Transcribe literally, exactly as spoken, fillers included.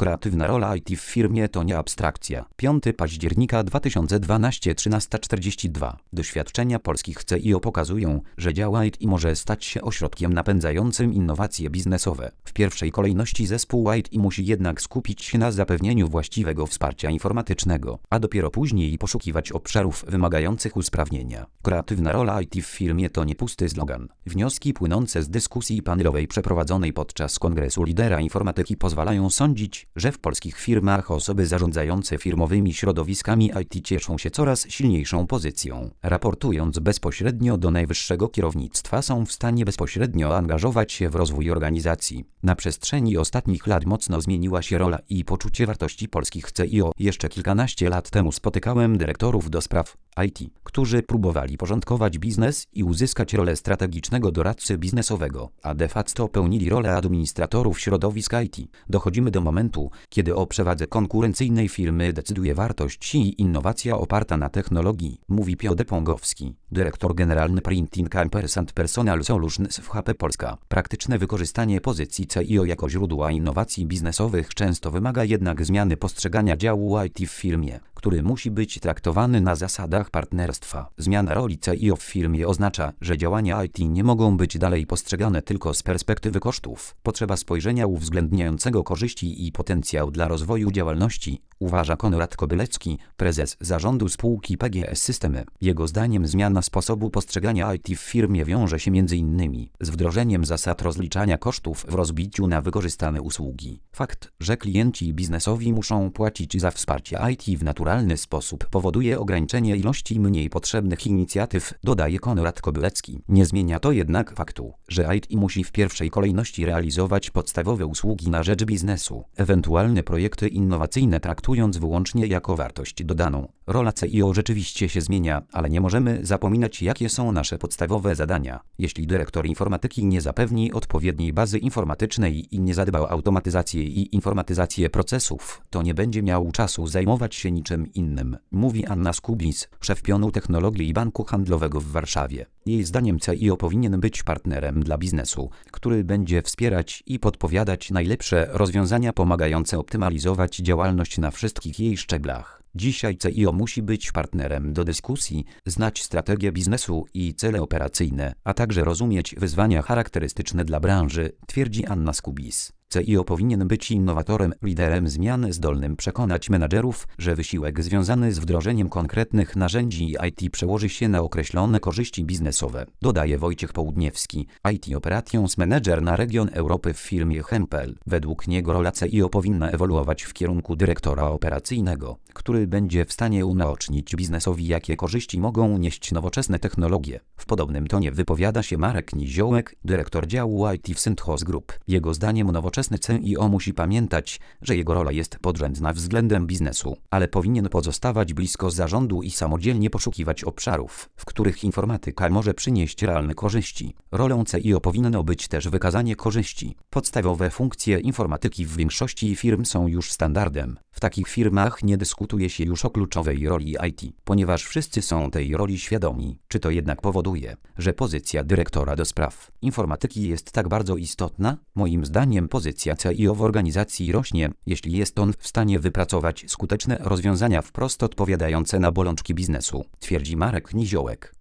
Kreatywna rola I T w firmie to nie abstrakcja. piątego października dwa tysiące dwunastego, trzynaста czterdzieści dwa. Doświadczenia polskich C I O pokazują, że dział I T może stać się ośrodkiem napędzającym innowacje biznesowe. W pierwszej kolejności zespół I T musi jednak skupić się na zapewnieniu właściwego wsparcia informatycznego, a dopiero później poszukiwać obszarów wymagających usprawnienia. Kreatywna rola I T w firmie to nie pusty slogan. Wnioski płynące z dyskusji panelowej przeprowadzonej podczas Kongresu Lidera Informatyki pozwalają sądzić, że w polskich firmach osoby zarządzające firmowymi środowiskami I T cieszą się coraz silniejszą pozycją. Raportując bezpośrednio do najwyższego kierownictwa, są w stanie bezpośrednio angażować się w rozwój organizacji. Na przestrzeni ostatnich lat mocno zmieniła się rola i poczucie wartości polskich C I O. Jeszcze kilkanaście lat temu spotykałem dyrektorów do spraw I T, którzy próbowali porządkować biznes i uzyskać rolę strategicznego doradcy biznesowego, a de facto pełnili rolę administratorów środowisk I T. Dochodzimy do momentu, kiedy o przewadze konkurencyjnej firmy decyduje wartość i innowacja oparta na technologii, mówi Piotr Pongowski, dyrektor generalny Printing and Personal Solutions w H P Polska. Praktyczne wykorzystanie pozycji C I O jako źródła innowacji biznesowych często wymaga jednak zmiany postrzegania działu I T w firmie, który musi być traktowany na zasadach partnerstwa. Zmiana roli C I O w firmie oznacza, że działania I T nie mogą być dalej postrzegane tylko z perspektywy kosztów. Potrzeba spojrzenia uwzględniającego korzyści i potencjał dla rozwoju działalności, uważa Konrad Kobylecki, prezes zarządu spółki P G S Systemy. Jego zdaniem zmiana sposobu postrzegania I T w firmie wiąże się między innymi z wdrożeniem zasad rozliczania kosztów w rozbiciu na wykorzystane usługi. Fakt, że klienci biznesowi muszą płacić za wsparcie I T w naturalny sposób, powoduje ograniczenie ilości mniej potrzebnych inicjatyw, dodaje Konrad Kobylecki. Nie zmienia to jednak faktu, że I T musi w pierwszej kolejności realizować podstawowe usługi na rzecz biznesu, ewentualne projekty innowacyjne traktując wyłącznie jako wartość dodaną. Rola C I O rzeczywiście się zmienia, ale nie możemy zapominać, jakie są nasze podstawowe zadania. Jeśli dyrektor informatyki nie zapewni odpowiedniej bazy informatycznej i nie zadba o automatyzację i informatyzację procesów, to nie będzie miał czasu zajmować się niczym innym, mówi Anna Skubis, szef pionu technologii Banku Handlowego w Warszawie. Jej zdaniem C I O powinien być partnerem dla biznesu, który będzie wspierać i podpowiadać najlepsze rozwiązania pomagające optymalizować działalność na wszystkich jej szczeblach. Dzisiaj C I O musi być partnerem do dyskusji, znać strategię biznesu i cele operacyjne, a także rozumieć wyzwania charakterystyczne dla branży, twierdzi Anna Skubis. C I O powinien być innowatorem, liderem zmian, zdolnym przekonać menadżerów, że wysiłek związany z wdrożeniem konkretnych narzędzi I T przełoży się na określone korzyści biznesowe, dodaje Wojciech Południewski, I T Operations Manager na region Europy w firmie Hempel. Według niego rola C I O powinna ewoluować w kierunku dyrektora operacyjnego, który będzie w stanie unaocznić biznesowi, jakie korzyści mogą nieść nowoczesne technologie. W podobnym tonie wypowiada się Marek Niziołek, dyrektor działu I T w Synthos Group. Jego zdaniem nowoczesne C I O musi pamiętać, że jego rola jest podrzędna względem biznesu, ale powinien pozostawać blisko zarządu i samodzielnie poszukiwać obszarów, w których informatyka może przynieść realne korzyści. Rolą C I O powinno być też wykazanie korzyści. Podstawowe funkcje informatyki w większości firm są już standardem. W takich firmach nie dyskutuje się już o kluczowej roli I T, ponieważ wszyscy są tej roli świadomi. Czy to jednak powoduje, że pozycja dyrektora do spraw informatyki jest tak bardzo istotna? Moim zdaniem pozycja C I O w organizacji rośnie, jeśli jest on w stanie wypracować skuteczne rozwiązania wprost odpowiadające na bolączki biznesu, twierdzi Marek Niziołek.